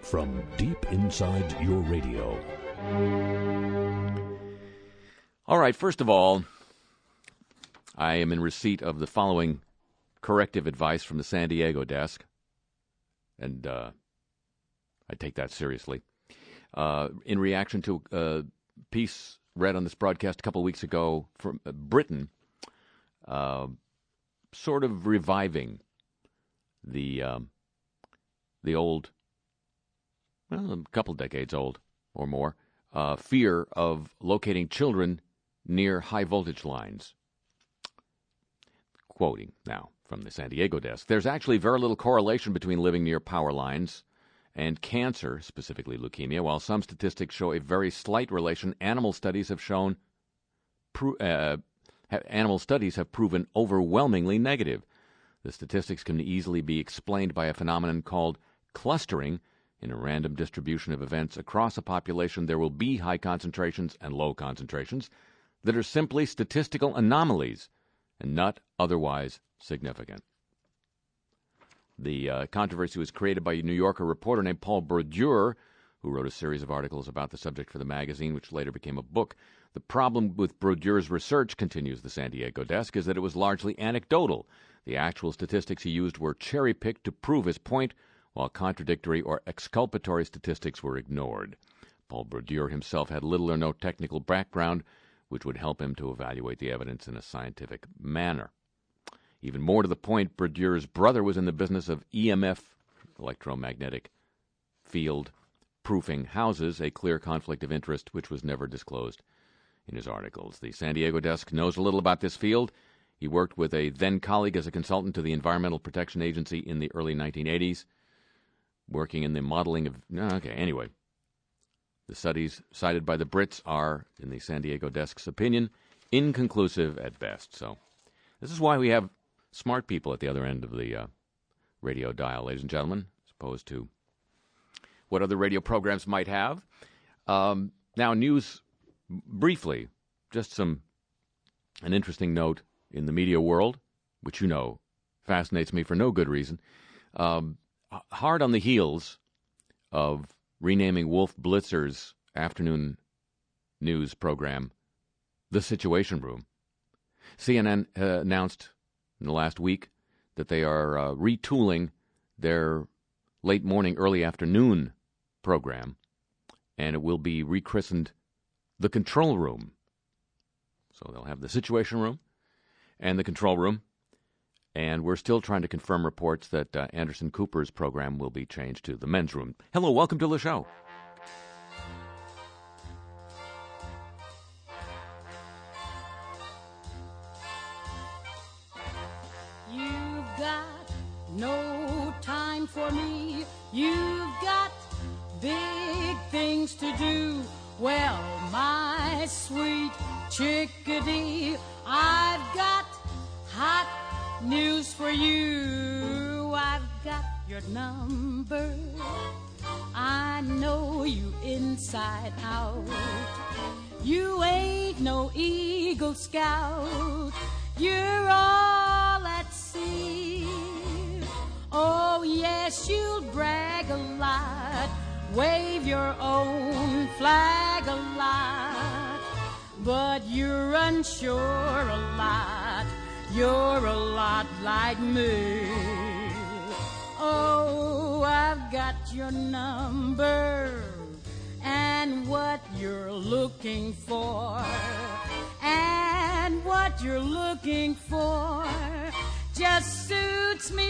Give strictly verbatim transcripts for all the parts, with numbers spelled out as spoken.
from deep inside your radio. All right, first of all, I am in receipt of the following corrective advice from the San Diego desk, and uh, I take that seriously. Uh, in reaction to a piece read on this broadcast a couple of weeks ago from uh, Britain, uh, sort of reviving the um, the old, well, a couple decades old or more, uh, fear of locating children near high-voltage lines. Quoting now from the San Diego desk, there's actually very little correlation between living near power lines and cancer, specifically leukemia. While some statistics show a very slight relation, animal studies have shown, pro- uh, ha- animal studies have proven overwhelmingly negative. The statistics can easily be explained by a phenomenon called clustering. In a random distribution of events across a population, there will be high concentrations and low concentrations that are simply statistical anomalies and not otherwise significant. The uh, controversy was created by a New Yorker reporter named Paul Brodeur, who wrote a series of articles about the subject for the magazine, which later became a book. The problem with Brodeur's research, continues the San Diego desk, is that it was largely anecdotal. The actual statistics he used were cherry-picked to prove his point, while contradictory or exculpatory statistics were ignored. Paul Brodeur himself had little or no technical background, which would help him to evaluate the evidence in a scientific manner. Even more to the point, Brodeur's brother was in the business of E M F, electromagnetic field, proofing houses, a clear conflict of interest which was never disclosed in his articles. The San Diego desk knows a little about this field. He worked with a then-colleague as a consultant to the Environmental Protection Agency in the early nineteen eighties. Working in the modeling of... Okay, anyway. The studies cited by the Brits are, in the San Diego desk's opinion, inconclusive at best. So this is why we have smart people at the other end of the uh, radio dial, ladies and gentlemen, as opposed to what other radio programs might have. Um, now, news, briefly, just some an interesting note in the media world, which you know fascinates me for no good reason. Um Hard on the heels of renaming Wolf Blitzer's afternoon news program The Situation Room, C N N uh, announced in the last week that they are uh, retooling their late morning, early afternoon program, and it will be rechristened The Control Room. So they'll have The Situation Room and The Control Room. And we're still trying to confirm reports that uh, Anderson Cooper's program will be changed to The Men's Room. Hello, welcome to the show. You've got no time for me. You've got big things to do. Well, my sweet chickadee, I've got hot news for you. I've got your number. I know you inside out. You ain't no Eagle Scout. You're all at sea. Oh, yes, you'll brag a lot. Wave your own flag a lot. But you're unsure a lot. You're a lot like me. Oh, I've got your number and what you're looking for. And what you're looking for just suits me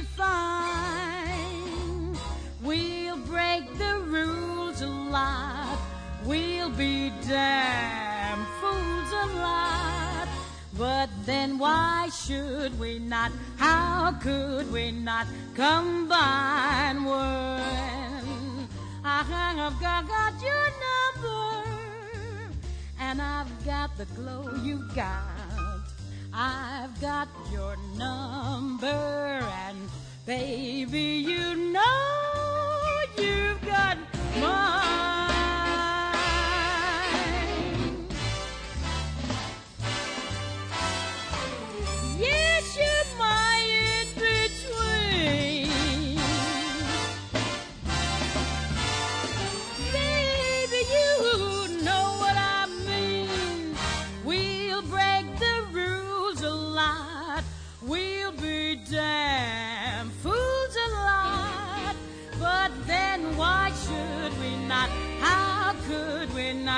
fine. We'll break the rules a lot. We'll be damn fools a lot. But then why should we not? How could we not combine when I've got, got your number and I've got the glow you got. I've got your number and baby, you know you've got mine. Yes, you're my in-between.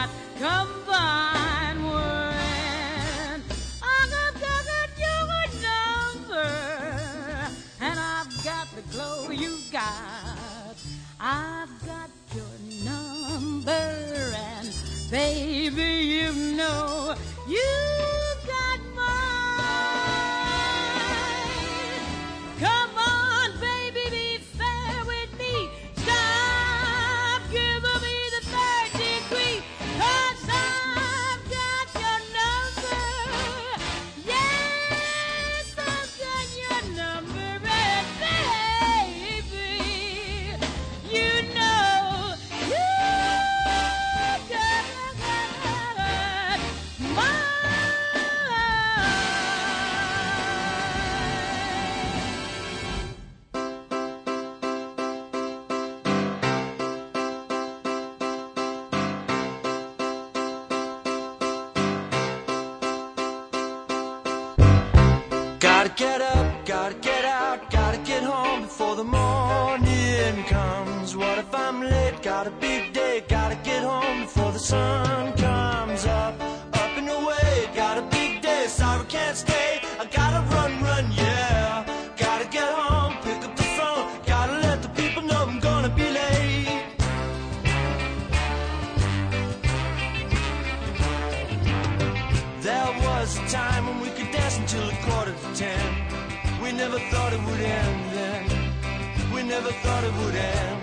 got combined when I've got your number, and I've got the glow you got. I've got your number, and baby, you know you got mine. Come on, baby, be fair with me. Stop giving me the third degree, 'cause I've got your number. Yes, I've got your number, and baby, you know you got mine. Gotta get up, gotta get out, gotta get home before the morning comes. What if I'm late? Got a big day, gotta get home before the sun comes up. Up and away, got a big day, sorry can't stay. I gotta run, run, yeah. Gotta get home, pick up the phone, gotta let the people know I'm gonna be late. There was a time when we could dance until a quarter to ten. We never thought it would end then. We never thought it would end.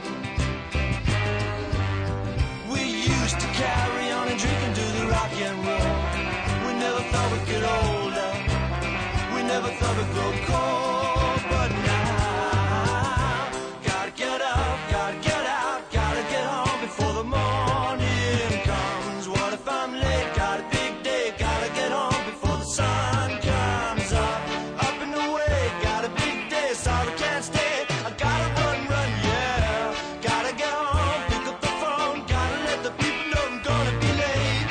We used to carry on and drink and do the rock and roll. We never thought we'd get older. We never thought we'd grow cold. But now, gotta get up, gotta get out, gotta get home before the morning comes. What if I'm late? Got a big day, gotta get home before the sun comes up. Up and away, got a big day, sorry can't stay. I gotta run, run, yeah. Gotta get home, pick up the phone, gotta let the people know I'm gonna be late.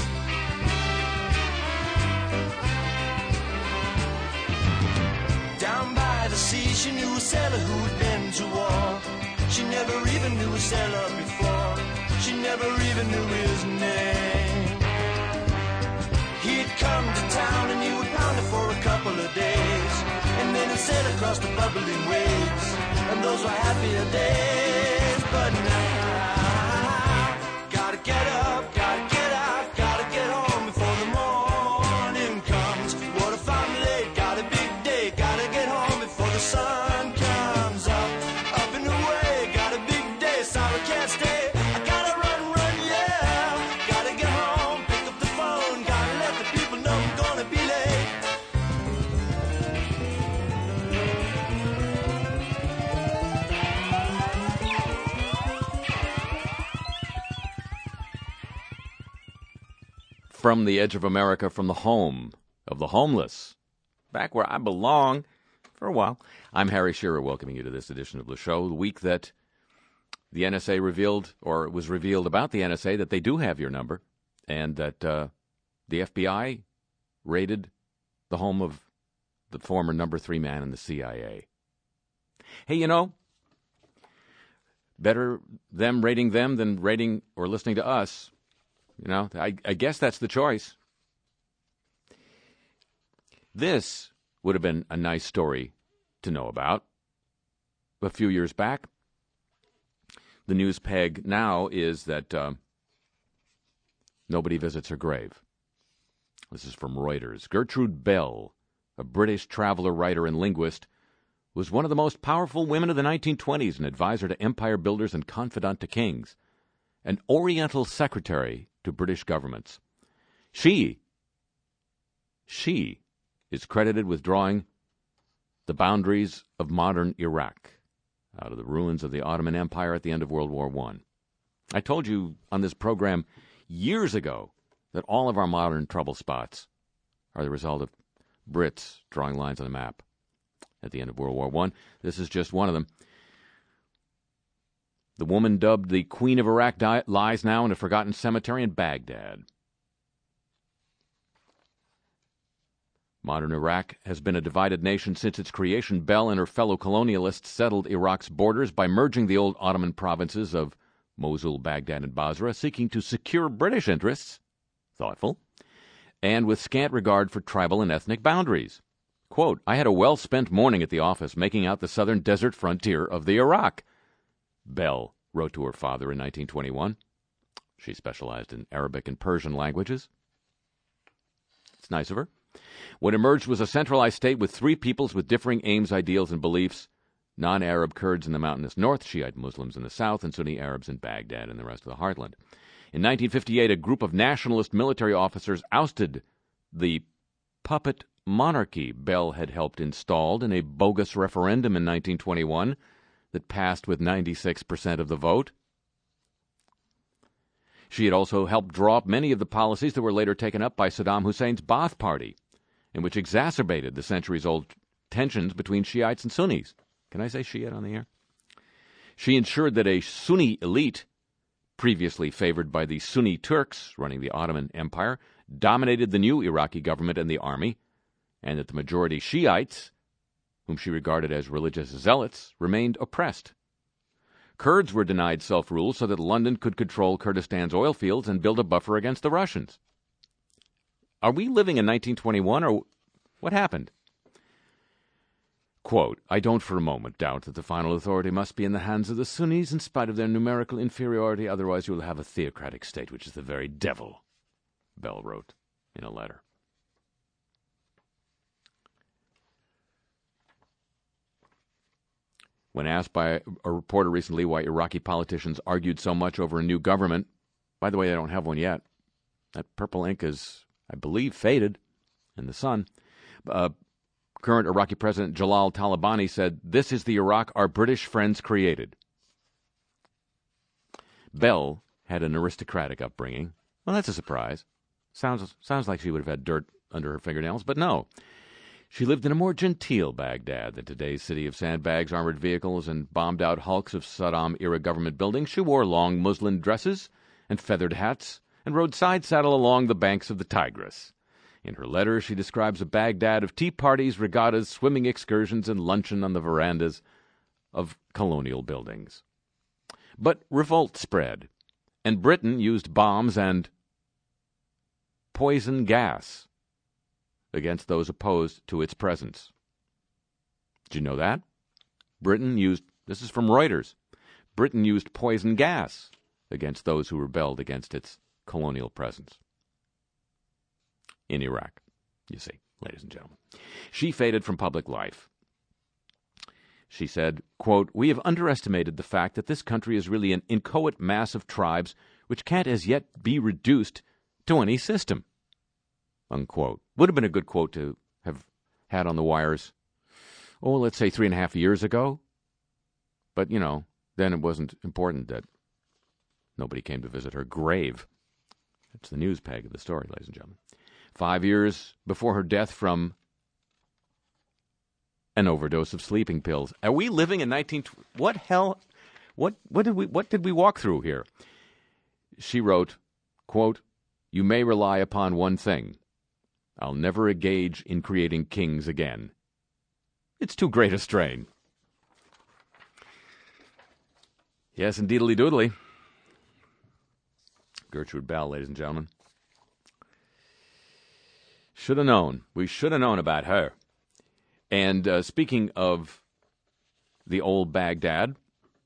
Down by the sea, she knew a sailor who had been to war. She never even knew a sailor before. She never even knew his name. He'd come to town and he would pound it for a couple of days, and then he'd sail across the bubbling waves, and those were happier days. But now, gotta get up, gotta get out, gotta get home before the morning comes. What if I'm late? Got a big day, gotta get home before the sun comes up. Up and away, got a big day, sorry can't stay. I gotta run, run, yeah. Gotta get home, pick up the phone, gotta let the people know I'm gonna be late. From the edge of America, from the home of the homeless, back where I belong for a while. I'm Harry Shearer, welcoming you to this edition of the show, the week that the N S A revealed, or it was revealed about the N S A, that they do have your number, and that uh, the F B I raided the home of the former number three man in the C I A. Hey, you know, better them raiding them than raiding or listening to us. You know, I, I guess that's the choice. This would have been a nice story to know about. A few years back, the news peg now is that uh, nobody visits her grave. This is from Reuters. Gertrude Bell, a British traveler, writer, and linguist, was one of the most powerful women of the nineteen twenties, an advisor to empire builders and confidant to kings, an Oriental secretary to British governments. She, she is credited with drawing the boundaries of modern Iraq out of the ruins of the Ottoman Empire at the end of World War One. I told you on this program years ago that all of our modern trouble spots are the result of Brits drawing lines on a map at the end of World War One. This is just one of them. The woman dubbed the Queen of Iraq di- lies now in a forgotten cemetery in Baghdad. Modern Iraq has been a divided nation since its creation. Bell and her fellow colonialists settled Iraq's borders by merging the old Ottoman provinces of Mosul, Baghdad, and Basra, seeking to secure British interests, thoughtful, and with scant regard for tribal and ethnic boundaries. Quote, I had a well-spent morning at the office making out the southern desert frontier of the Iraq, Bell wrote to her father in nineteen twenty-one. She specialized in Arabic and Persian languages. It's nice of her. What emerged was a centralized state with three peoples with differing aims, ideals, and beliefs, non-Arab Kurds in the mountainous north, Shiite Muslims in the south, and Sunni Arabs in Baghdad and the rest of the heartland. In nineteen fifty-eight, a group of nationalist military officers ousted the puppet monarchy Bell had helped installed in a bogus referendum in nineteen twenty-one that passed with ninety-six percent of the vote. She had also helped draw up many of the policies that were later taken up by Saddam Hussein's Ba'ath Party, and which exacerbated the centuries-old tensions between Shiites and Sunnis. Can I say Shiite on the air? She ensured that a Sunni elite, previously favored by the Sunni Turks running the Ottoman Empire, dominated the new Iraqi government and the army, and that the majority Shiites, whom she regarded as religious zealots, remained oppressed. Kurds were denied self-rule so that London could control Kurdistan's oil fields and build a buffer against the Russians. Are we living in nineteen twenty-one, or what happened? Quote, I don't for a moment doubt that the final authority must be in the hands of the Sunnis in spite of their numerical inferiority, otherwise you will have a theocratic state, which is the very devil, Bell wrote in a letter. When asked by a reporter recently why Iraqi politicians argued so much over a new government, by the way, they don't have one yet. That purple ink is, I believe, faded in the sun. Uh, current Iraqi President Jalal Talabani said, this is the Iraq our British friends created. Bell had an aristocratic upbringing. Well, that's a surprise. Sounds, sounds like she would have had dirt under her fingernails, but no. She lived in a more genteel Baghdad than today's city of sandbags, armored vehicles, and bombed-out hulks of Saddam-era government buildings. She wore long muslin dresses and feathered hats and rode side-saddle along the banks of the Tigris. In her letter, she describes a Baghdad of tea parties, regattas, swimming excursions, and luncheon on the verandas of colonial buildings. But revolt spread, and Britain used bombs and poison gas against those opposed to its presence. Did you know that? Britain used, this is from Reuters, Britain used poison gas against those who rebelled against its colonial presence in Iraq, you see, ladies and gentlemen. She faded from public life. She said, quote, we have underestimated the fact that this country is really an inchoate mass of tribes which can't as yet be reduced to any system, unquote. Would have been a good quote to have had on the wires, oh, let's say three and a half years ago. But, you know, then it wasn't important that nobody came to visit her grave. That's the news peg of the story, ladies and gentlemen. Five years before her death from an overdose of sleeping pills. Are we living in nineteen? What hell? What what did we what did we walk through here? She wrote, quote, you may rely upon one thing. I'll never engage in creating kings again. It's too great a strain. Yes, indeedly doodly. Gertrude Bell, ladies and gentlemen. Should have known. We should have known about her. And uh, speaking of the old Baghdad,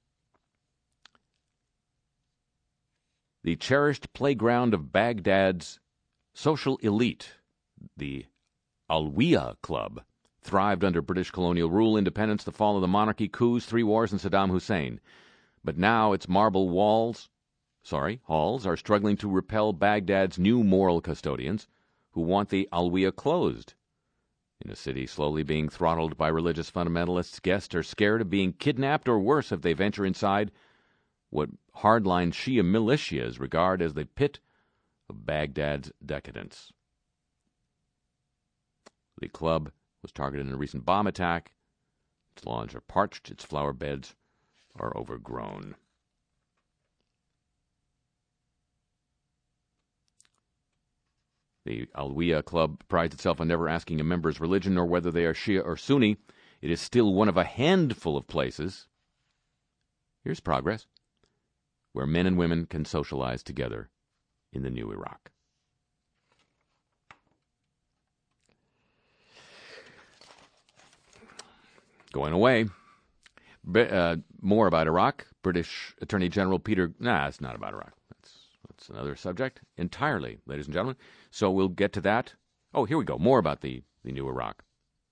the cherished playground of Baghdad's social elite, the Alwiya Club, thrived under British colonial rule, independence, the fall of the monarchy, coups, three wars, and Saddam Hussein. But now its marble walls, sorry, halls, are struggling to repel Baghdad's new moral custodians who want the Alwiya closed. In a city slowly being throttled by religious fundamentalists, guests are scared of being kidnapped or worse if they venture inside what hardline Shia militias regard as the pit of Baghdad's decadence. The club was targeted in a recent bomb attack. Its lawns are parched, its flower beds are overgrown. The Alwiya Club prides itself on never asking a member's religion nor whether they are Shia or Sunni. It is still one of a handful of places, here's progress, where men and women can socialize together in the new Iraq. Going away. Uh, more about Iraq. British Attorney General Peter... Nah, it's not about Iraq. That's, that's another subject entirely, ladies and gentlemen. So we'll get to that. Oh, here we go. More about the, the new Iraq.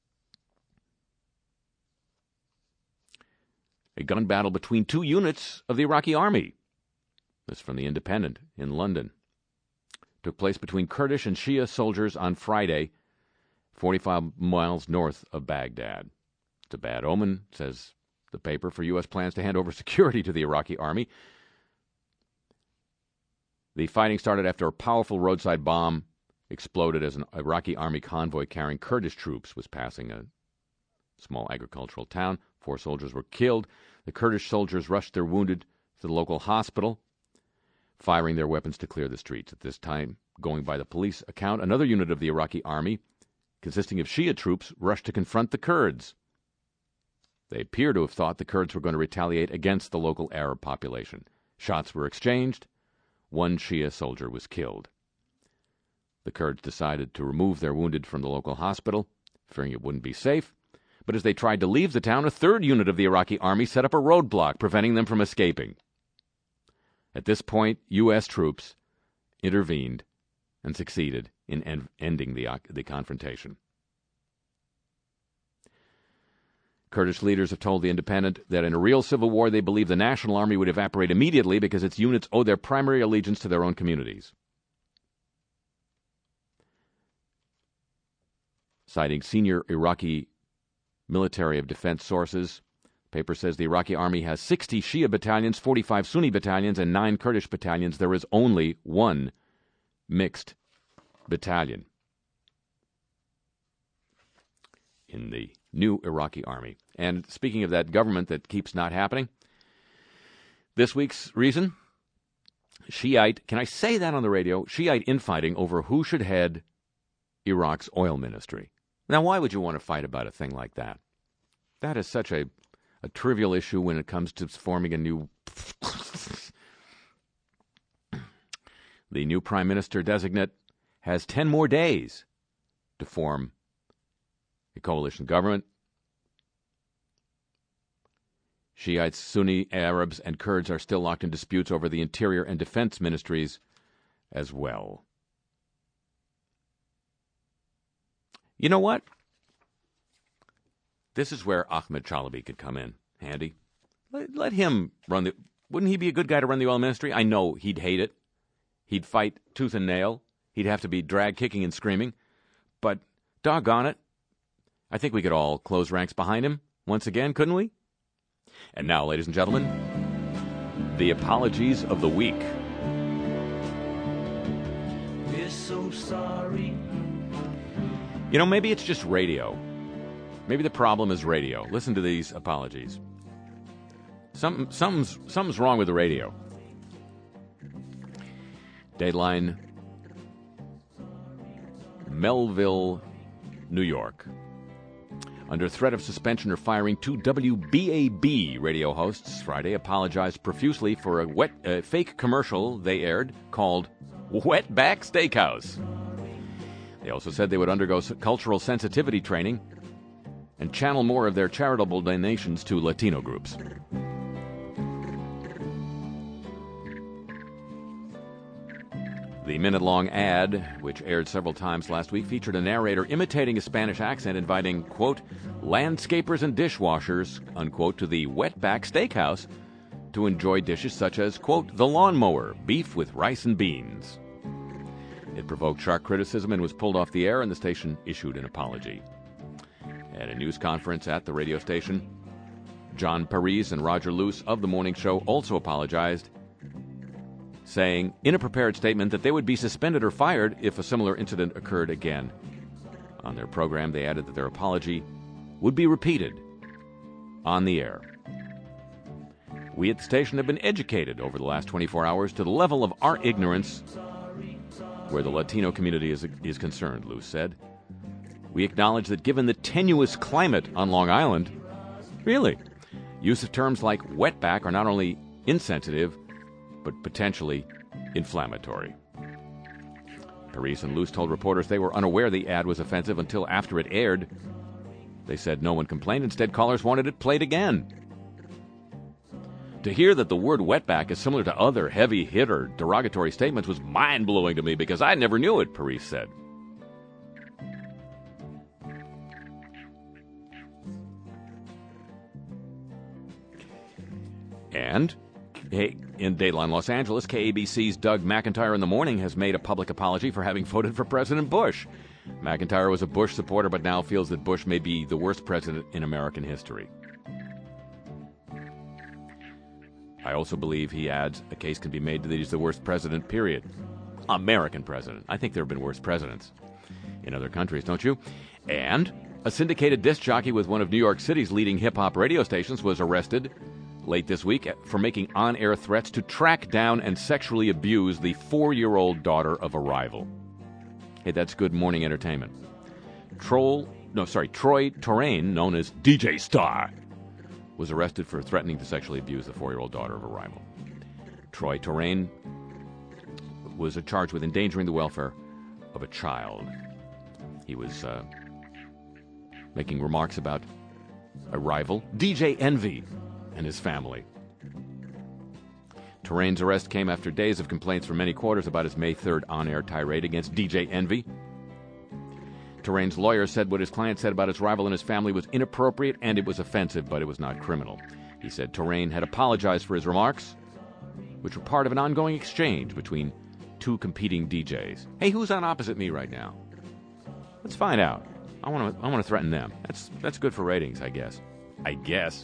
A gun battle between two units of the Iraqi army. This is from The Independent in London. Took place between Kurdish and Shia soldiers on Friday, forty-five miles north of Baghdad. It's a bad omen, says the paper, for U S plans to hand over security to the Iraqi army. The fighting started after a powerful roadside bomb exploded as an Iraqi army convoy carrying Kurdish troops was passing a small agricultural town. Four soldiers were killed. The Kurdish soldiers rushed their wounded to the local hospital, firing their weapons to clear the streets. At this time, going by the police account, another unit of the Iraqi army, consisting of Shia troops, rushed to confront the Kurds. They appear to have thought the Kurds were going to retaliate against the local Arab population. Shots were exchanged. One Shia soldier was killed. The Kurds decided to remove their wounded from the local hospital, fearing it wouldn't be safe. But as they tried to leave the town, a third unit of the Iraqi army set up a roadblock, preventing them from escaping. At this point, U S troops intervened and succeeded in en- ending the, uh, the confrontation. Kurdish leaders have told The Independent that in a real civil war, they believe the National Army would evaporate immediately because its units owe their primary allegiance to their own communities. Citing senior Iraqi military of defense sources, the paper says the Iraqi army has sixty Shia battalions, forty-five Sunni battalions, and nine Kurdish battalions. There is only one mixed battalion in the new Iraqi army. And speaking of that government that keeps not happening, this week's reason, Shiite, can I say that on the radio? Shiite infighting over who should head Iraq's oil ministry. Now, why would you want to fight about a thing like that? That is such a, a trivial issue when it comes to forming a new... The new prime minister designate has ten more days to form a coalition government. Shiites, Sunni, Arabs, and Kurds are still locked in disputes over the interior and defense ministries as well. You know what? This is where Ahmed Chalabi could come in handy. Let, let him run the... Wouldn't he be a good guy to run the oil ministry? I know he'd hate it. He'd fight tooth and nail. He'd have to be dragged kicking and screaming. But doggone it, I think we could all close ranks behind him once again, couldn't we? And now, ladies and gentlemen, the apologies of the week. We're so sorry. You know, maybe it's just radio. Maybe the problem is radio. Listen to these apologies. Some, something's, something's wrong with the radio. Dateline, Melville, New York. Under threat of suspension or firing, two W B A B radio hosts Friday apologized profusely for a wet, uh, fake commercial they aired called Wetback Steakhouse. They also said they would undergo cultural sensitivity training and channel more of their charitable donations to Latino groups. The minute-long ad, which aired several times last week, featured a narrator imitating a Spanish accent, inviting, quote, landscapers and dishwashers, unquote, to the Wetback Steakhouse to enjoy dishes such as, quote, the lawnmower, beef with rice and beans. It provoked sharp criticism and was pulled off the air, and the station issued an apology. At a news conference at the radio station, John Parise and Roger Luce of the morning show also apologized, saying in a prepared statement that they would be suspended or fired if a similar incident occurred again. On their program, they added that their apology would be repeated on the air. We at the station have been educated over the last twenty-four hours to the level of our ignorance where the Latino community is, is concerned, Luce said. We acknowledge that given the tenuous climate on Long Island, really, use of terms like wetback are not only insensitive, but potentially inflammatory. Paris and Luce told reporters they were unaware the ad was offensive until after it aired. They said no one complained. Instead, callers wanted it played again. To hear that the word wetback is similar to other heavy-hitter derogatory statements was mind-blowing to me because I never knew it, Paris said. And hey, in Dateline Los Angeles, K A B C's Doug McIntyre in the Morning has made a public apology for having voted for President Bush. McIntyre was a Bush supporter but now feels that Bush may be the worst president in American history. I also believe, he adds, a case can be made that he's the worst president, period. American president. I think there have been worse presidents in other countries, don't you? And a syndicated disc jockey with one of New York City's leading hip-hop radio stations was arrested late this week for making on-air threats to track down and sexually abuse the four-year-old daughter of a rival. Hey, that's good morning entertainment. Troll, no, sorry, Troy Terrain, known as D J Star, was arrested for threatening to sexually abuse the four-year-old daughter of a rival. Troy Terrain was charged with endangering the welfare of a child. He was uh, making remarks about a rival, D J Envy, and his family. Terrain's arrest came after days of complaints from many quarters about his May third on-air tirade against D J Envy. Terrain's lawyer said what his client said about his rival and his family was inappropriate and it was offensive, but it was not criminal. He said Terrain had apologized for his remarks, which were part of an ongoing exchange between two competing D Js. Hey, who's on opposite me right now? Let's find out. I want to I want to threaten them. That's that's good for ratings, I guess. I guess.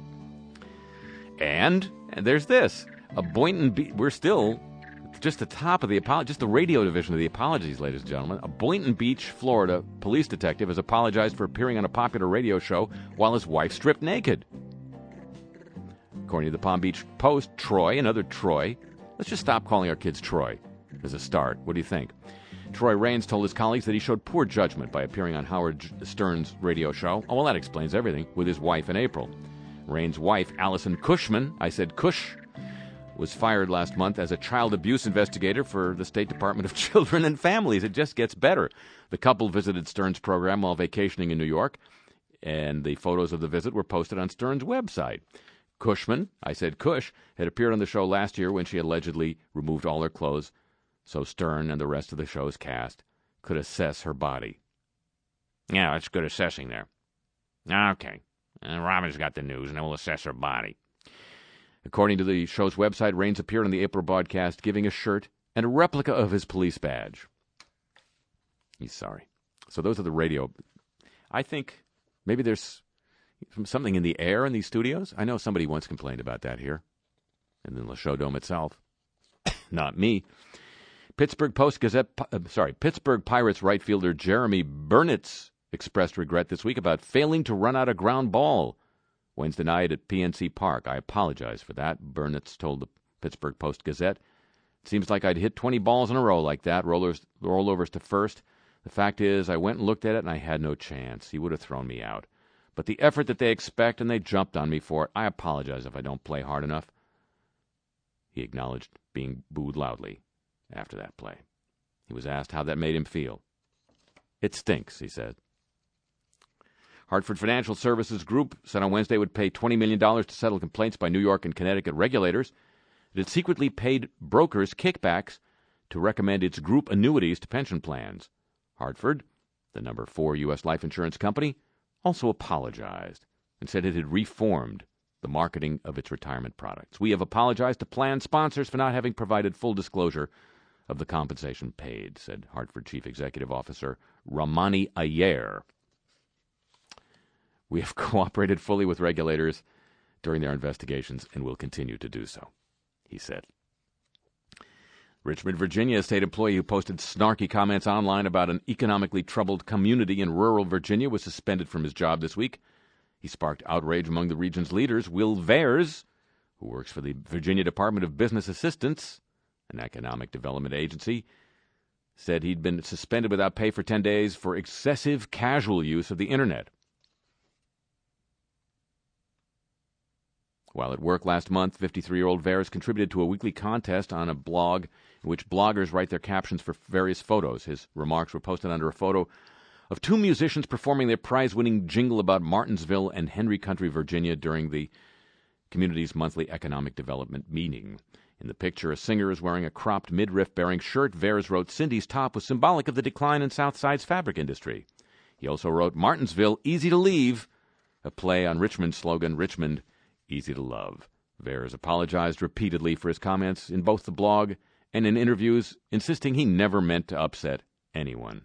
And, and there's this. A Boynton Beach, we're still just the top of the apology, just the radio division of the apologies, ladies and gentlemen. A Boynton Beach, Florida police detective has apologized for appearing on a popular radio show while his wife stripped naked. According to the Palm Beach Post, Troy, another Troy, let's just stop calling our kids Troy as a start. What do you think? Troy Raines told his colleagues that he showed poor judgment by appearing on Howard Stern's radio show. Oh, well, that explains everything, with his wife in April. Raines' wife, Allison Cushman, I said Cush, was fired last month as a child abuse investigator for the State Department of Children and Families. It just gets better. The couple visited Stern's program while vacationing in New York, and the photos of the visit were posted on Stern's website. Cushman, I said Cush, had appeared on the show last year when she allegedly removed all her clothes so Stern and the rest of the show's cast could assess her body. Yeah, that's good assessing there. Okay. And Robin's got the news, and then we'll assess her body. According to the show's website, Raines appeared on the April broadcast giving a shirt and a replica of his police badge. He's sorry. So those are the radio. I think maybe there's something in the air in these studios. I know somebody once complained about that here, and in the Show Dome itself. Not me. Pittsburgh Post-Gazette, uh, sorry, Pittsburgh Pirates right fielder Jeremy Burnitz expressed regret this week about failing to run out a ground ball Wednesday night at P N C Park. I apologize for that, Burnitz told the Pittsburgh Post-Gazette. It seems like I'd hit twenty balls in a row like that, rollers, rollovers to first. The fact is, I went and looked at it, and I had no chance. He would have thrown me out. But the effort that they expect, and they jumped on me for it, I apologize if I don't play hard enough. He acknowledged being booed loudly after that play. He was asked how that made him feel. It stinks, he said. Hartford Financial Services Group said on Wednesday it would pay twenty million dollars to settle complaints by New York and Connecticut regulators. It had secretly paid brokers kickbacks to recommend its group annuities to pension plans. Hartford, the number four U S life insurance company, also apologized and said it had reformed the marketing of its retirement products. We have apologized to plan sponsors for not having provided full disclosure of the compensation paid, said Hartford Chief Executive Officer Ramani Iyer. We have cooperated fully with regulators during their investigations and will continue to do so, he said. Richmond, Virginia, a state employee who posted snarky comments online about an economically troubled community in rural Virginia was suspended from his job this week. He sparked outrage among the region's leaders. Will Vares, who works for the Virginia Department of Business Assistance, an economic development agency, said he'd been suspended without pay for ten days for excessive casual use of the Internet. While at work last month, fifty-three-year-old Veres contributed to a weekly contest on a blog in which bloggers write their captions for various photos. His remarks were posted under a photo of two musicians performing their prize-winning jingle about Martinsville and Henry Country, Virginia, during the community's monthly economic development meeting. In the picture, a singer is wearing a cropped midriff-bearing shirt. Veres wrote, "Cindy's top was symbolic of the decline in Southside's fabric industry." He also wrote, "Martinsville, easy to leave," a play on Richmond's slogan, "Richmond, easy to love." Veres apologized repeatedly for his comments in both the blog and in interviews, insisting he never meant to upset anyone.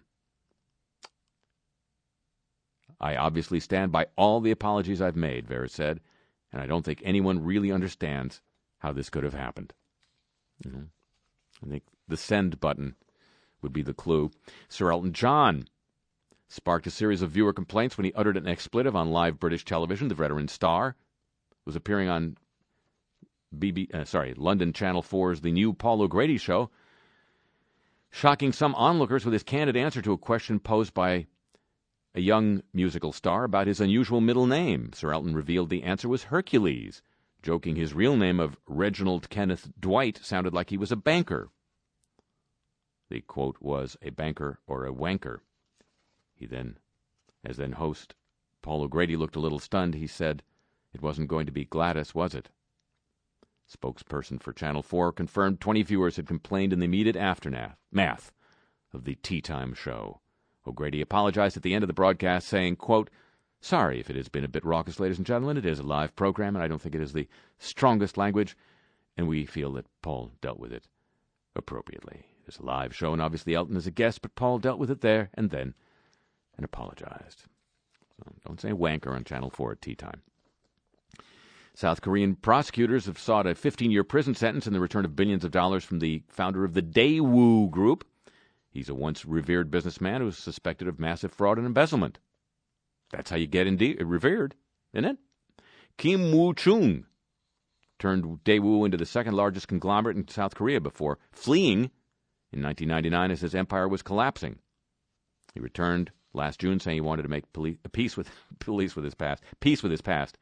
"I obviously stand by all the apologies I've made," Veres said, "and I don't think anyone really understands how this could have happened." Mm-hmm. I think the send button would be the clue. Sir Elton John sparked a series of viewer complaints when he uttered an expletive on live British television. The veteran star was appearing on B B, uh, sorry, London Channel four's The New Paul O'Grady Show, shocking some onlookers with his candid answer to a question posed by a young musical star about his unusual middle name. Sir Elton revealed the answer was Hercules, joking his real name of Reginald Kenneth Dwight sounded like he was a banker. The quote was, "a banker or a wanker." He then, as then host Paul O'Grady looked a little stunned, he said, "It wasn't going to be Gladys, was it?" Spokesperson for Channel four confirmed twenty viewers had complained in the immediate aftermath of the Tea Time show. O'Grady apologized at the end of the broadcast, saying, quote, "Sorry if it has been a bit raucous, ladies and gentlemen. It is a live program, and I don't think it is the strongest language, and we feel that Paul dealt with it appropriately. It's a live show, and obviously Elton is a guest, but Paul dealt with it there and then and apologized." So don't say wanker on Channel four at tea time. South Korean prosecutors have sought a fifteen-year prison sentence and the return of billions of dollars from the founder of the Daewoo Group. He's a once revered businessman who is suspected of massive fraud and embezzlement. That's how you get indeed revered, isn't it? Kim Woo-chung turned Daewoo into the second-largest conglomerate in South Korea before fleeing in nineteen ninety-nine as his empire was collapsing. He returned last June saying he wanted to make police, peace with police with his past. Peace with his past.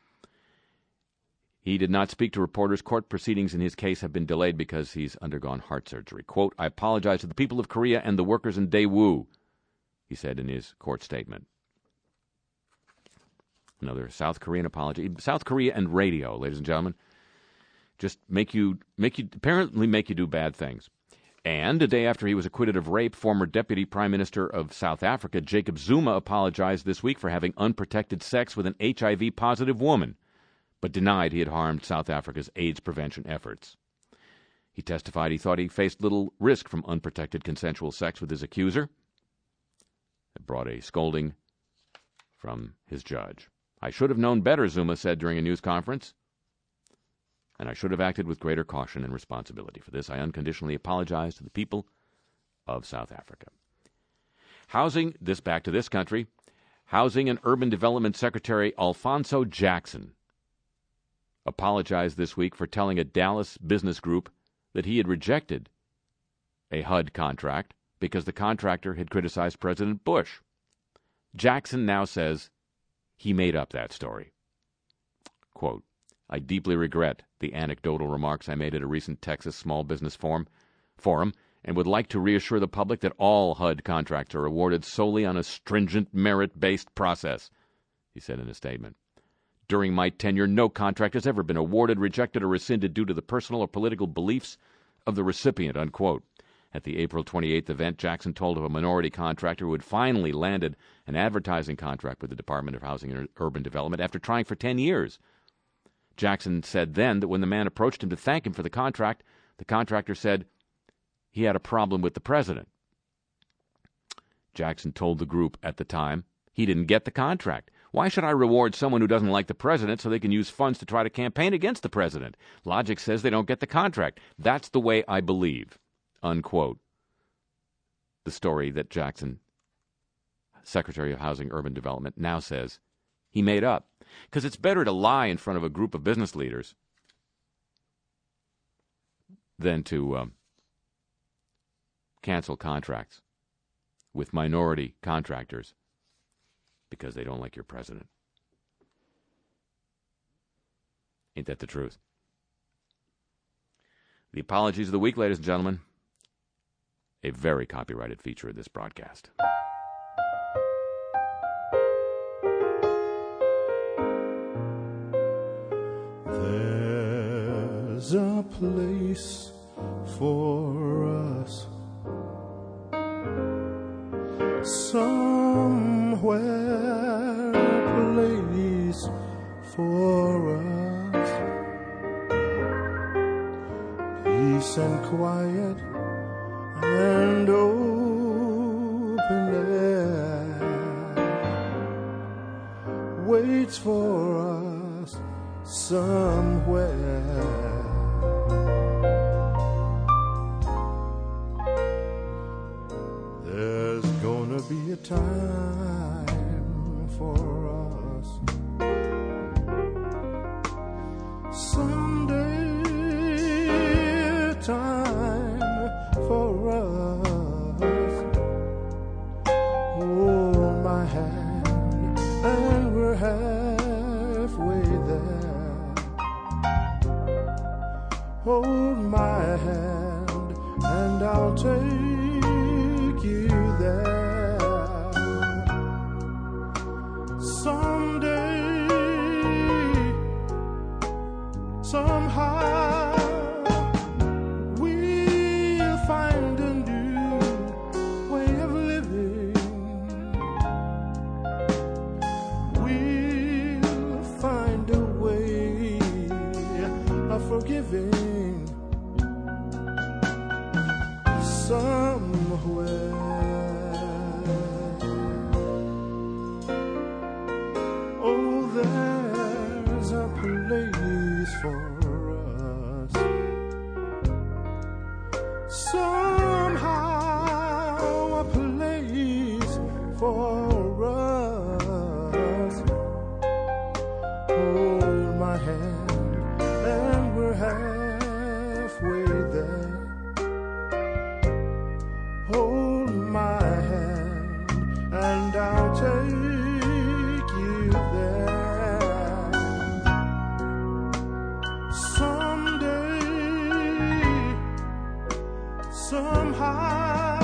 He did not speak to reporters. Court proceedings in his case have been delayed because he's undergone heart surgery. Quote, "I apologize to the people of Korea and the workers in Daewoo," he said in his court statement. Another South Korean apology. South Korea and radio, ladies and gentlemen, just make you, make you, apparently make you do bad things. And a day after he was acquitted of rape, former Deputy Prime Minister of South Africa, Jacob Zuma, apologized this week for having unprotected sex with an H I V-positive woman, but denied he had harmed South Africa's AIDS prevention efforts. He testified he thought he faced little risk from unprotected consensual sex with his accuser. It brought a scolding from his judge. "I should have known better," Zuma said during a news conference, "and I should have acted with greater caution and responsibility. For this, I unconditionally apologize to the people of South Africa." Housing, this back to this country, Housing and Urban Development Secretary Alphonso Jackson apologized this week for telling a Dallas business group that he had rejected a H U D contract because the contractor had criticized President Bush. Jackson now says he made up that story. Quote, "I deeply regret the anecdotal remarks I made at a recent Texas Small Business Forum, forum and would like to reassure the public that all H U D contracts are awarded solely on a stringent merit-based process," he said in a statement. "During my tenure, no contract has ever been awarded, rejected, or rescinded due to the personal or political beliefs of the recipient," unquote. At the April twenty-eighth event, Jackson told of a minority contractor who had finally landed an advertising contract with the Department of Housing and Urban Development after trying for ten years. Jackson said then that when the man approached him to thank him for the contract, the contractor said he had a problem with the president. Jackson told the group at the time he didn't get the contract. "Why should I reward someone who doesn't like the president so they can use funds to try to campaign against the president? Logic says they don't get the contract. That's the way I believe," unquote. The story that Jackson, Secretary of Housing and Urban Development, now says he made up. Because it's better to lie in front of a group of business leaders than to um, cancel contracts with minority contractors because they don't like your president. Ain't that the truth? The apologies of the week, ladies and gentlemen. A very copyrighted feature of this broadcast. There's a place for us somewhere, a place for us, peace and quiet and open air waits for us somewhere. There's gonna be a time for us someday, a time for us. Hold my hand and we're halfway there. Hold my hand and I'll take you there. Someday, somehow, we'll find a new way of living. We'll find a way of forgiving somewhere. Oh, there's a place for us somehow, a place for us. Hold my hand and we're halfway there. Hold my hand and I'll take you there. Someday, somehow,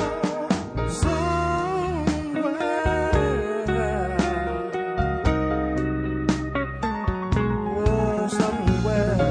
somewhere, oh, somewhere.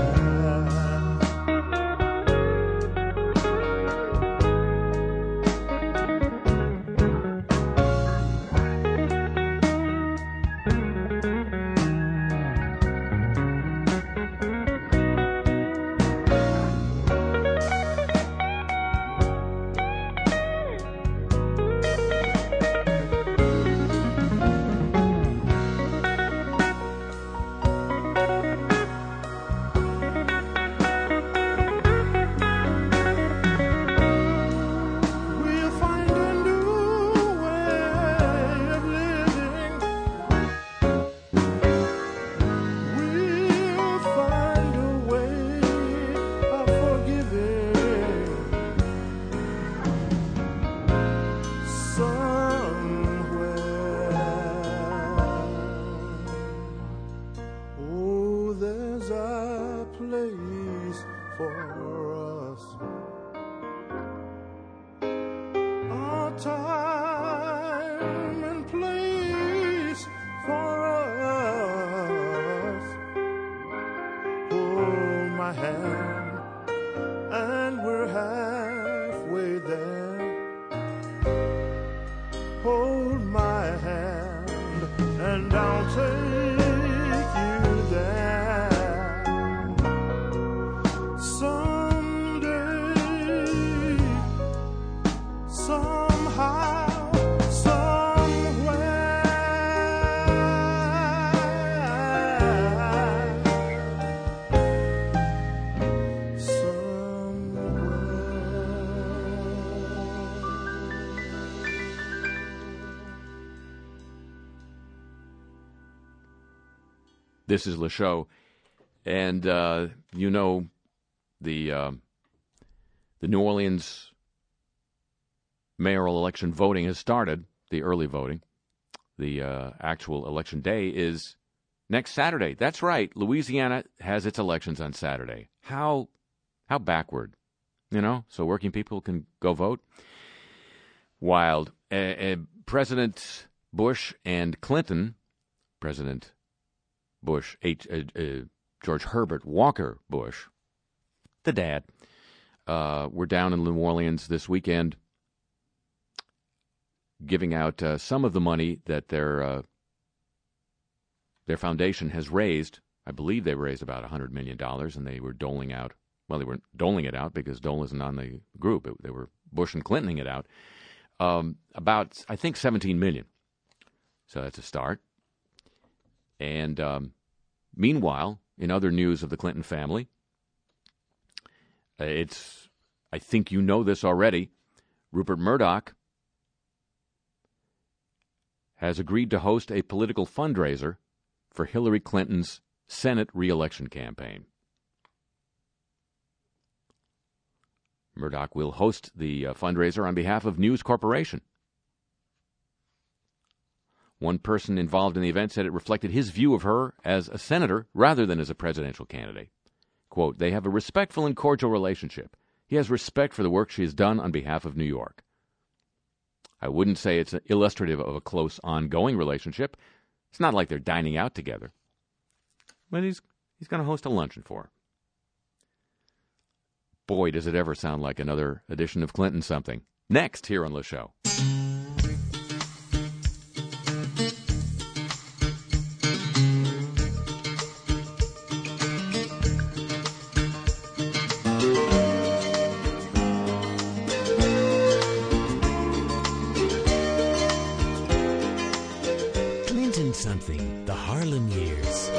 We'll find a new way of living. We'll find a way of forgiving somewhere. Oh, there's a place for us, a time and place for us. Hold my hand and we're halfway there. Hold my hand and I'll take you there. Someday, somehow, somewhere, This is Le Show, and uh, you know the uh, the New Orleans mayoral election voting has started. The early voting, the uh, actual election day is next Saturday. That's right. Louisiana has its elections on Saturday. How how backward, you know, so working people can go vote. Wild. Uh, uh, President Bush and Clinton, President Bush, H, uh, uh, George Herbert Walker Bush, the dad, uh, were down in New Orleans this weekend giving out uh, some of the money that their uh, their foundation has raised. I believe they raised about one hundred million dollars, and they were doling out. Well, they weren't doling it out because Dole isn't on the group. It, they were Bush and Clintoning it out. Um, about, I think, seventeen million dollars. So that's a start. And um, meanwhile, in other news of the Clinton family, uh, it's, I think you know this already, Rupert Murdoch has agreed to host a political fundraiser for Hillary Clinton's Senate re-election campaign. Murdoch will host the uh, fundraiser on behalf of News Corporation. One person involved in the event said it reflected his view of her as a senator rather than as a presidential candidate. Quote, they have a respectful and cordial relationship. He has respect for the work she has done on behalf of New York. I wouldn't say it's illustrative of a close, ongoing relationship. It's not like they're dining out together. But he's he's going to host a luncheon for her. Boy, does it ever sound like another edition of Clinton something. Next, here on the show. Clinton something, the Harlem Years.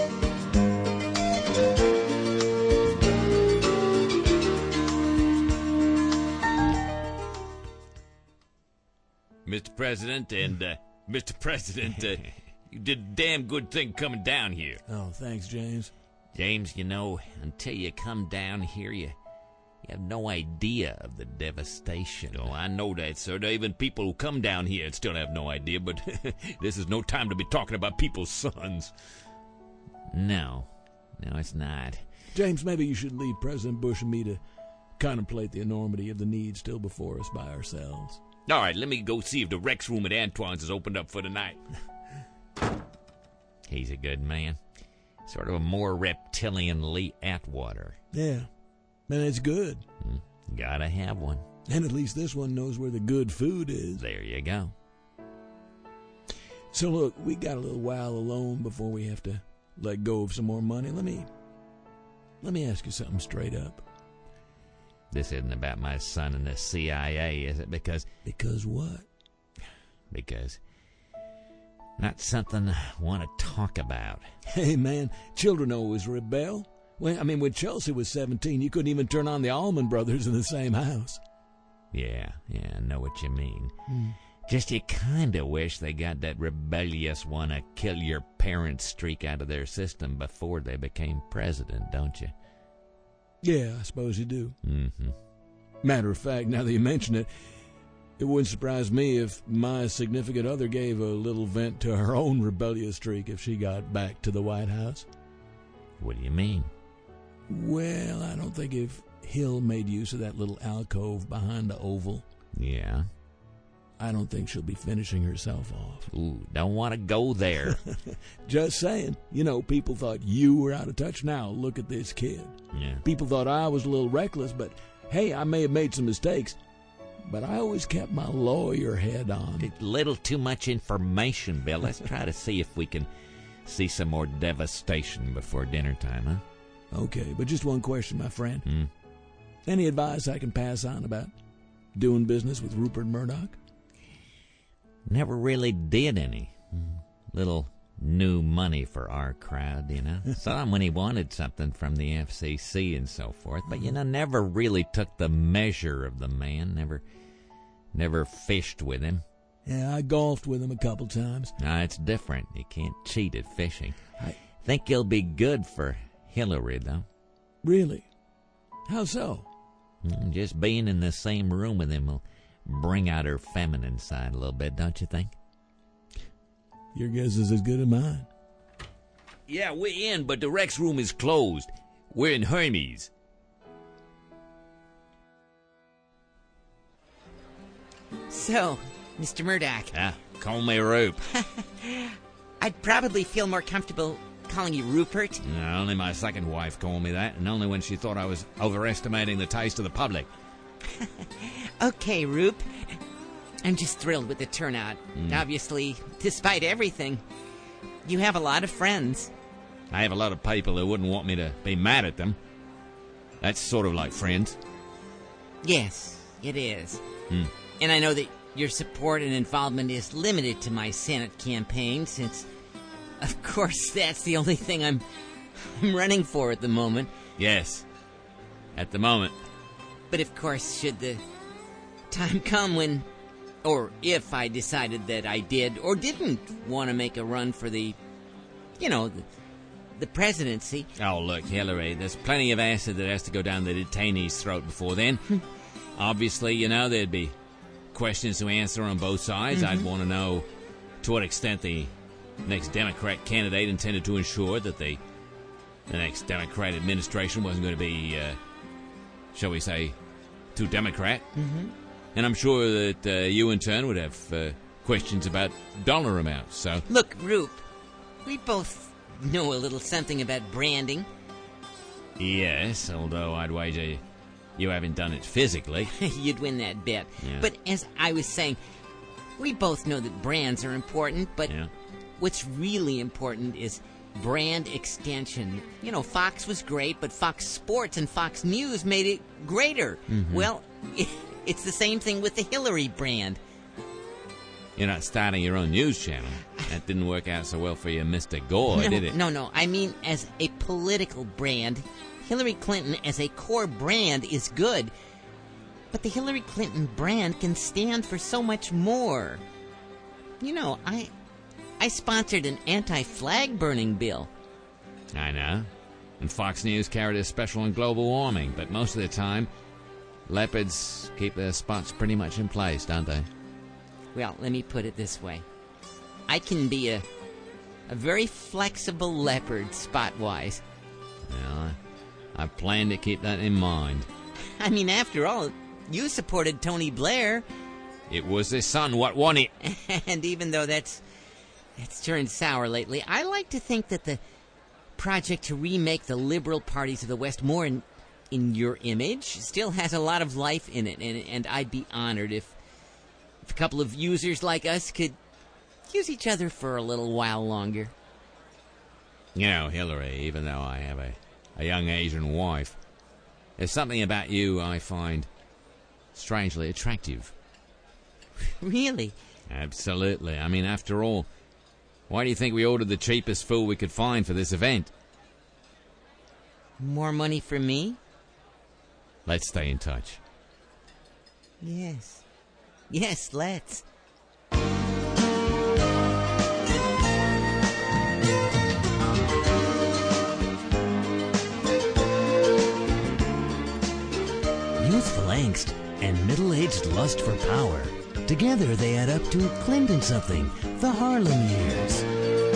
Mister President and uh, Mister President, uh, you did a damn good thing coming down here. Oh, thanks, James. James, you know, until you come down here, you, you have no idea of the devastation. Oh, I know that, sir. There are even people who come down here and still have no idea, but this is no time to be talking about people's sons. No, no, it's not. James, maybe you should leave President Bush and me to contemplate the enormity of the need still before us by ourselves. All right, let me go see if the Rex room at Antoine's is opened up for the night. He's a good man. Sort of a more reptilian Lee Atwater. Yeah, and it's good. Mm, gotta have one. And at least this one knows where the good food is. There you go. So look, we got a little while alone before we have to let go of some more money. Let me, let me ask you something straight up. This isn't about my son in the C I A, is it? Because... Because what? Because... Not something I want to talk about. Hey, man, children always rebel. Well, I mean, when Chelsea was seventeen, you couldn't even turn on the Allman Brothers in the same house. Yeah, yeah, I know what you mean. Hmm. Just you kind of wish they got that rebellious wanna-kill-your-parents streak out of their system before they became president, don't you? Yeah, I suppose you do. Mm-hmm. Matter of fact, now that you mention it, it wouldn't surprise me if my significant other gave a little vent to her own rebellious streak if she got back to the White House. What do you mean? Well, I don't think if Hill made use of that little alcove behind the Oval, Yeah? I don't think she'll be finishing herself off. Ooh, don't want to go there. Just saying. You know, people thought you were out of touch. Now, look at this kid. Yeah. People thought I was a little reckless, but hey, I may have made some mistakes, but I always kept my lawyer head on. A little too much information, Bill. Let's try to see if we can see some more devastation before dinner time, huh? Okay, but just one question, my friend. Mm. Any advice I can pass on about doing business with Rupert Murdoch? Never really did any. Little new money for our crowd, you know. Saw him when he wanted something from the F C C and so forth, but, you know, never really took the measure of the man. Never, never fished with him. Yeah, I golfed with him a couple times. No, it's different. You can't cheat at fishing. I Think he'll be good for Hillary, though. Really? How so? Mm, Just being in the same room with him will bring out her feminine side a little bit, don't you think? Your guess is as good as mine. Yeah, we're in, but the Rex room is closed. We're in Hermes. So, Mister Murdoch, Ah, call me Roop. I'd probably feel more comfortable calling you Rupert. No, only my second wife called me that, and only when she thought I was overestimating the taste of the public. Okay, Roop. I'm just thrilled with the turnout. Mm. Obviously, despite everything, you have a lot of friends. I have a lot of people who wouldn't want me to be mad at them. That's sort of like friends. Yes, it is. Hmm. And I know that your support and involvement is limited to my Senate campaign, since, of course, that's the only thing I'm, I'm running for at the moment. Yes, at the moment. But of course, should the time come when, or if I decided that I did or didn't want to make a run for the, you know, the, the presidency. Oh, look, Hillary, there's plenty of acid that has to go down the detainee's throat before then. Obviously, you know, there'd be questions to answer on both sides. Mm-hmm. I'd want to know to what extent the next Democrat candidate intended to ensure that the, the next Democrat administration wasn't going to be, uh, shall we say, too Democrat. Mm-hmm. And I'm sure that uh, you, in turn, would have uh, questions about dollar amounts. So, Look, Roop, we both know a little something about branding. yes, although I'd wager you haven't done it physically. You'd win that bet. Yeah. But as I was saying, we both know that brands are important, but Yeah. what's really important is brand extension. You know, Fox was great, but Fox Sports and Fox News made it greater. Mm-hmm. Well, it's the same thing with the Hillary brand. You're not starting your own news channel. That didn't work out so well for you, Mister Gore, no, did it? no, no. I mean, as a political brand, Hillary Clinton as a core brand is good. But the Hillary Clinton brand can stand for so much more. You know, I I sponsored an anti-flag burning bill. I know. And Fox News carried a special on global warming, but most of the time, leopards keep their spots pretty much in place, don't they? Well, let me put it this way. I can be a a very flexible leopard spot-wise. Well, I, I plan to keep that in mind. I mean, after all, you supported Tony Blair, It was his son what won it. and even though that's that's turned sour lately, I like to think that the project to remake the liberal parties of the West more in in your image still has a lot of life in it, and and I'd be honored if if a couple of users like us could use each other for a little while longer. You know, Hillary, even though I have a, a young Asian wife, there's something about you I find strangely attractive. Really? Absolutely. I mean, after all, why do you think we ordered the cheapest food we could find for this event? More money for me? Let's stay in touch. Yes. Yes, let's. Youthful angst and middle-aged lust for power. Together they add up to Clinton something, the Harlem Years.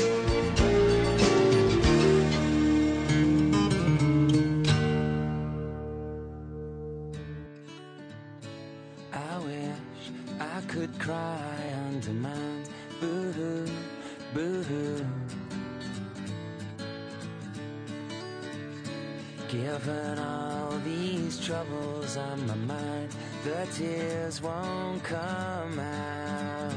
I wish I could cry on demand. Boo-hoo, boo-hoo. Given all these troubles on my mind, the tears won't come out.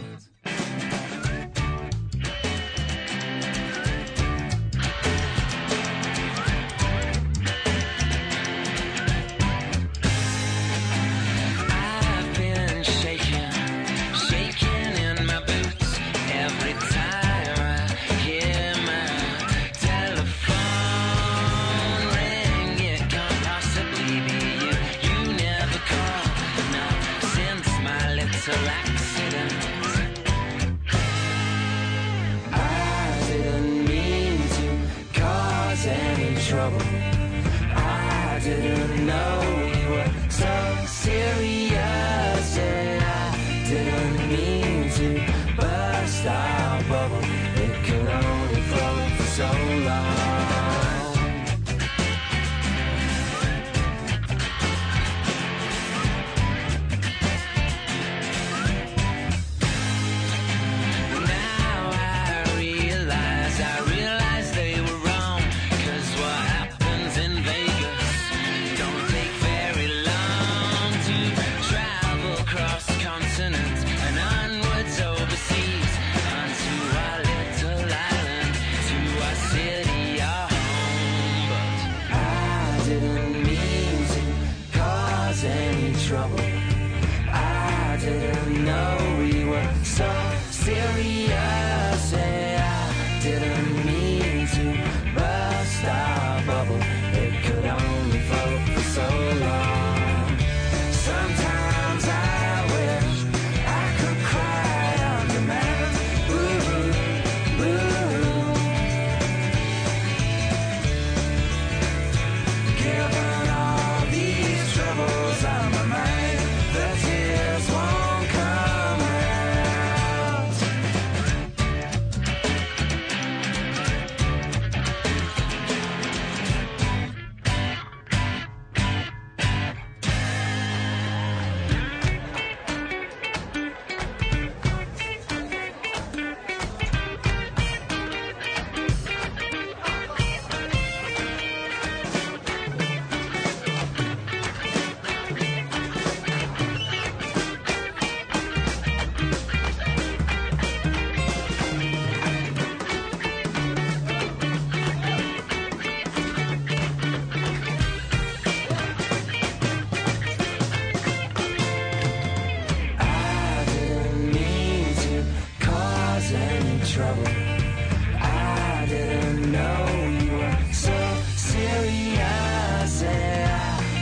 I've been shaking, shaking in my boots every time I hear my telephone ring. It can't possibly be you. You never call, not since my little accident.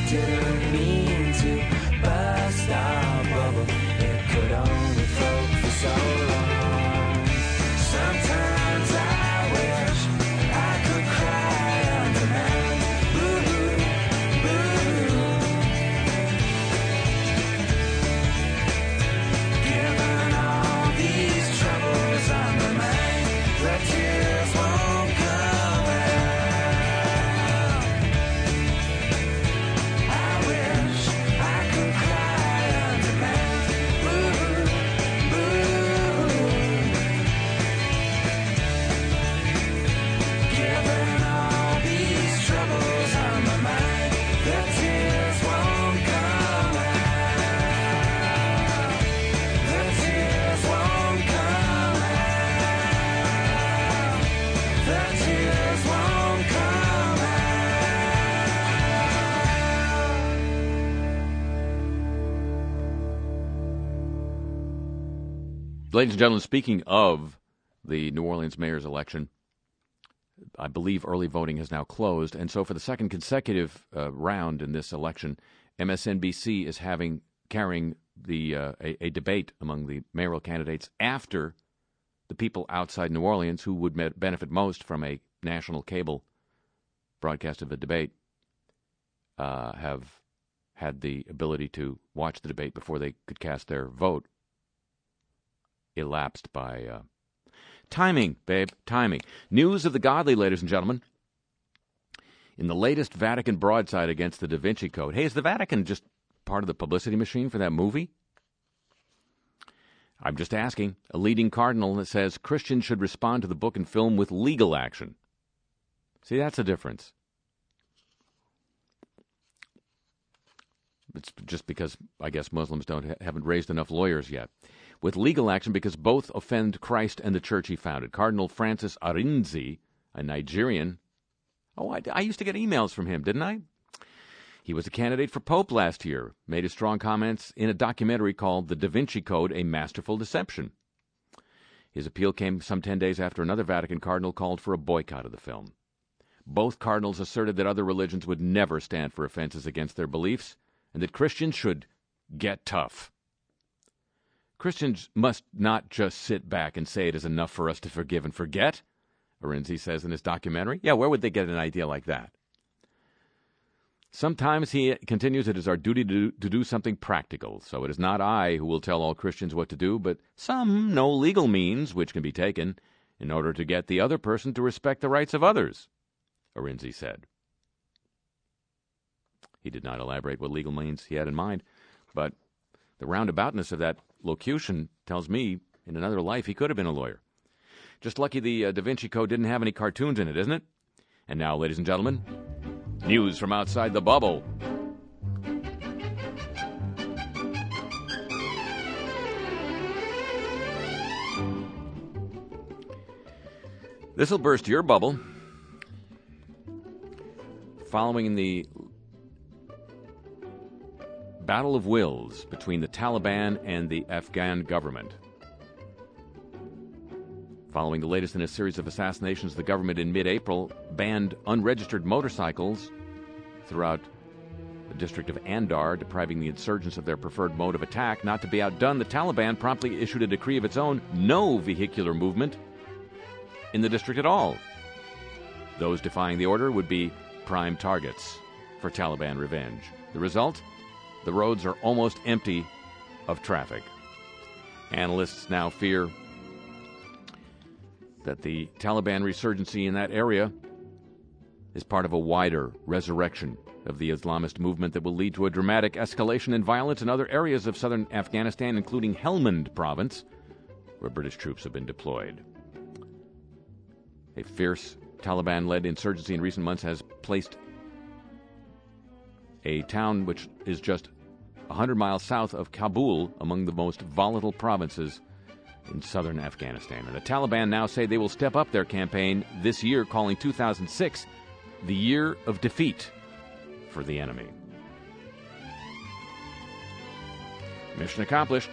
didn't mean to burst our bubble. It could only float for so long. Sometimes I wish I could cry under man. Boo-hoo, boo-hoo. Given all these troubles on my mind, the tears won't come out. I wish I could cry under man. Boo-hoo, boo-hoo. Given all these troubles on my mind, the tears won't come out. The tears won't come out. The tears won't come out. Ladies and gentlemen, speaking of the New Orleans mayor's election, I believe early voting has now closed, and so for the second consecutive uh, round in this election, M S N B C is having carrying the uh, a, a debate among the mayoral candidates after the people outside New Orleans who would me- benefit most from a national cable broadcast of the debate uh, have had the ability to watch the debate before they could cast their vote. Elapsed by uh, timing, babe, timing. News of the godly, ladies and gentlemen. In the latest Vatican broadside against the Da Vinci Code. Hey, is the Vatican just part of the publicity machine for that movie? I'm just asking. A leading cardinal that says Christians should respond to the book and film with legal action. See, that's the difference. It's just because I guess Muslims don't ha- haven't raised enough lawyers yet. With legal action because both offend Christ and the church he founded. Cardinal Francis Arinze, a Nigerian. Oh, I, I used to get emails from him, didn't I? He was a candidate for Pope last year, made his strong comments in a documentary called The Da Vinci Code, A Masterful Deception. His appeal came some ten days after another Vatican cardinal called for a boycott of the film. Both cardinals asserted that other religions would never stand for offenses against their beliefs, and that Christians should get tough. Christians must not just sit back and say it is enough for us to forgive and forget, Arinze says in his documentary. Yeah, where would they get an idea like that? Sometimes, he continues, it is our duty to do, to do something practical. So it is not I who will tell all Christians what to do, but some know legal means which can be taken in order to get the other person to respect the rights of others, Arinze said. He did not elaborate what legal means he had in mind, but the roundaboutness of that locution tells me in another life he could have been a lawyer. Just lucky the uh, Da Vinci Code didn't have any cartoons in it, isn't it? And now, ladies and gentlemen, news from outside the bubble. This will burst your bubble. Following the battle of wills between the Taliban and the Afghan government. Following the latest in a series of assassinations, the government in mid-April banned unregistered motorcycles throughout the district of Andar, depriving the insurgents of their preferred mode of attack. Not to be outdone, the Taliban promptly issued a decree of its own, no vehicular movement in the district at all. Those defying the order would be prime targets for Taliban revenge. The result? The roads are almost empty of traffic. Analysts now fear that the Taliban resurgency in that area is part of a wider resurrection of the Islamist movement that will lead to a dramatic escalation in violence in other areas of southern Afghanistan, including Helmand province, where British troops have been deployed. A fierce Taliban-led insurgency in recent months has placed a town which is just one hundred miles south of Kabul among the most volatile provinces in southern Afghanistan. And the Taliban now say they will step up their campaign this year, calling two thousand six the year of defeat for the enemy. Mission accomplished.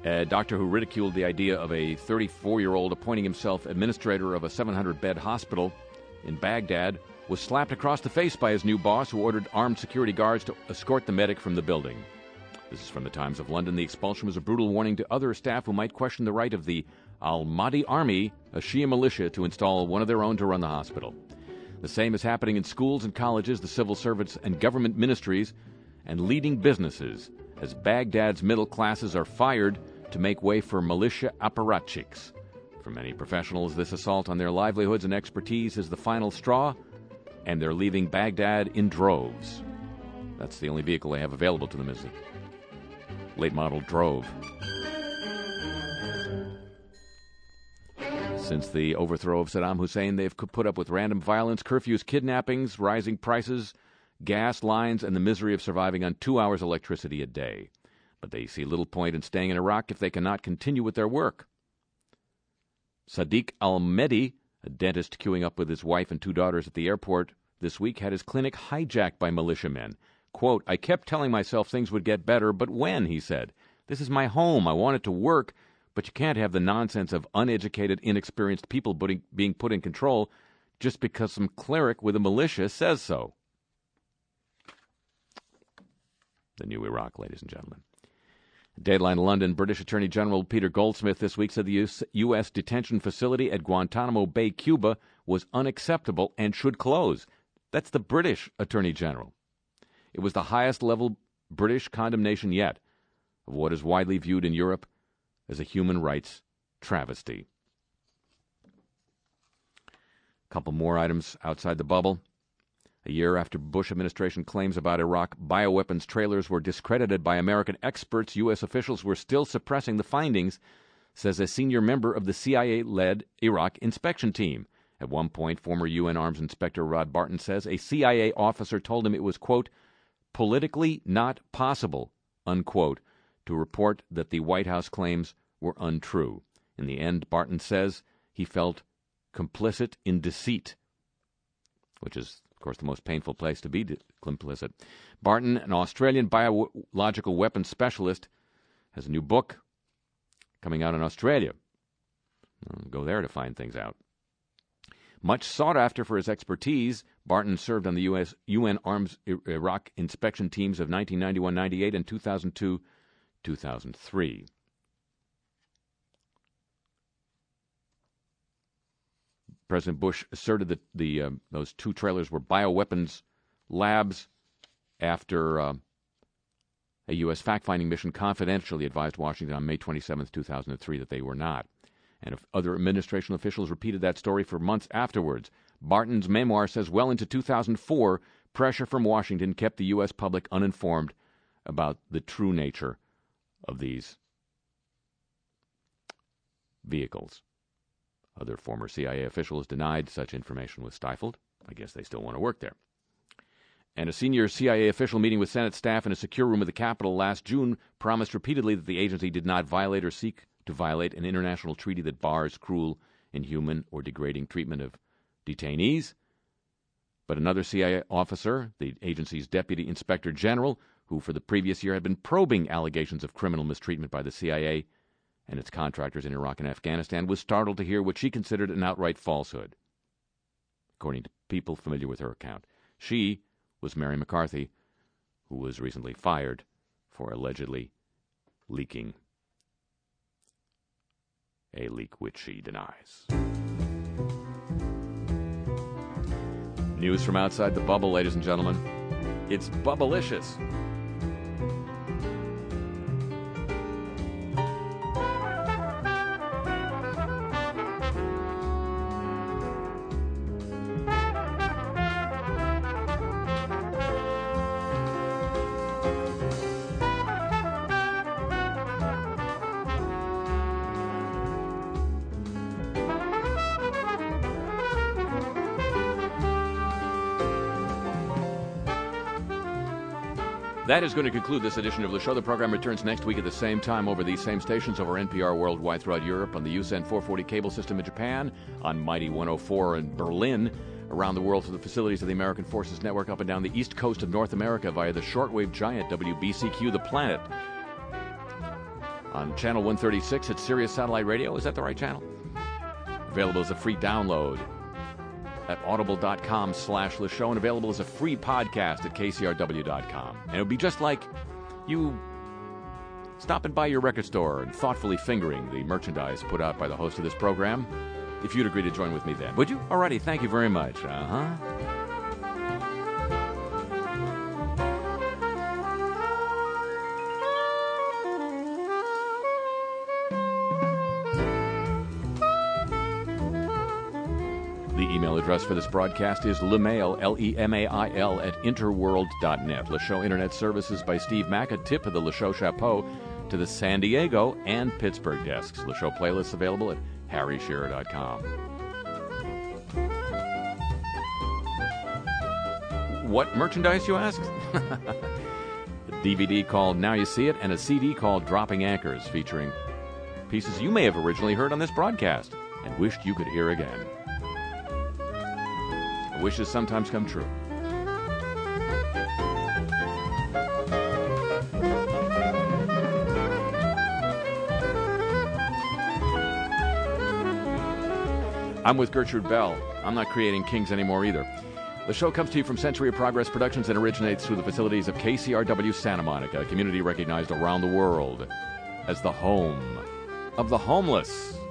A doctor who ridiculed the idea of a thirty-four-year-old appointing himself administrator of a seven hundred bed hospital in Baghdad was slapped across the face by his new boss, who ordered armed security guards to escort the medic from the building. This is from the Times of London. The expulsion was a brutal warning to other staff who might question the right of the Al-Mahdi Army, a Shia militia, to install one of their own to run the hospital. The same is happening in schools and colleges, the civil service and government ministries, and leading businesses, as Baghdad's middle classes are fired to make way for militia apparatchiks. For many professionals, this assault on their livelihoods and expertise is the final straw, and they're leaving Baghdad in droves. That's the only vehicle they have available to them, is the late-model Drove. Since the overthrow of Saddam Hussein, they've put up with random violence, curfews, kidnappings, rising prices, gas lines, and the misery of surviving on two hours electricity a day. But they see little point in staying in Iraq if they cannot continue with their work. Sadiq Al-Mehdi, a dentist queuing up with his wife and two daughters at the airport this week, had his clinic hijacked by militiamen. Quote, "I kept telling myself things would get better, but when?" he said. "This is my home. I want it to work, but you can't have the nonsense of uneducated, inexperienced people putting, being put in control just because some cleric with a militia says so." The new Iraq, ladies and gentlemen. Dateline London, British Attorney General Peter Goldsmith this week said the U S detention facility at Guantanamo Bay, Cuba, was unacceptable and should close. That's the British Attorney General. It was the highest level British condemnation yet of what is widely viewed in Europe as a human rights travesty. A couple more items outside the bubble. A year after Bush administration claims about Iraq bioweapons trailers were discredited by American experts, U S officials were still suppressing the findings, says a senior member of the C I A-led Iraq inspection team. At one point, former U N Arms Inspector Rod Barton says a C I A officer told him it was, quote, politically not possible, unquote, to report that the White House claims were untrue. In the end, Barton says he felt complicit in deceit, which is, of course, the most painful place to be complicit. Barton, an Australian biological weapons specialist, has a new book coming out in Australia. I'll go there to find things out. Much sought after for his expertise, Barton served on the U S U N Arms Iraq inspection teams of nineteen ninety-one ninety-eight and two thousand two two thousand three. President Bush asserted that the uh, those two trailers were bioweapons labs after uh, a U S fact-finding mission confidentially advised Washington on May twenty-seventh, two thousand three that they were not. And if other administration officials repeated that story for months afterwards. Barton's memoir says well into two thousand four, pressure from Washington kept the U S public uninformed about the true nature of these vehicles. Other former C I A officials denied such information was stifled. I guess they still want to work there. And a senior C I A official meeting with Senate staff in a secure room of the Capitol last June promised repeatedly that the agency did not violate or seek to violate an international treaty that bars cruel, inhuman, or degrading treatment of detainees. But another C I A officer, the agency's deputy inspector general, who for the previous year had been probing allegations of criminal mistreatment by the C I A and its contractors in Iraq and Afghanistan, was startled to hear what she considered an outright falsehood. According to people familiar with her account, she was Mary McCarthy, who was recently fired for allegedly leaking a leak which she denies. News from outside the bubble, ladies and gentlemen. It's Bubblicious. That is going to conclude this edition of the show. The program returns next week at the same time over these same stations, over N P R worldwide throughout Europe, on the U S N four forty cable system in Japan, on Mighty one oh four in Berlin, around the world through the facilities of the American Forces Network, up and down the east coast of North America via the shortwave giant W B C Q The Planet, on channel one thirty-six at Sirius Satellite Radio. Is that the right channel? Available as a free download at audible.com slash the show, and available as a free podcast at K C R W dot com. And it would be just like you stopping by your record store and thoughtfully fingering the merchandise put out by the host of this program, if you'd agree to join with me then. Would you? Alrighty, thank you very much. Uh-huh. The email address for this broadcast is lemail, L E M A I L, at interworld dot net. Le Show Internet Services by Steve Mack, a tip of the Le Show Chapeau to the San Diego and Pittsburgh desks. Le Show playlists available at harry shearer dot com. What merchandise, you ask? A D V D called Now You See It, and a C D called Dropping Anchors, featuring pieces you may have originally heard on this broadcast and wished you could hear again. Wishes sometimes come true. I'm with Gertrude Bell. I'm not creating kings anymore either. The show comes to you from Century of Progress Productions and originates through the facilities of K C R W Santa Monica, a community recognized around the world as the home of the homeless.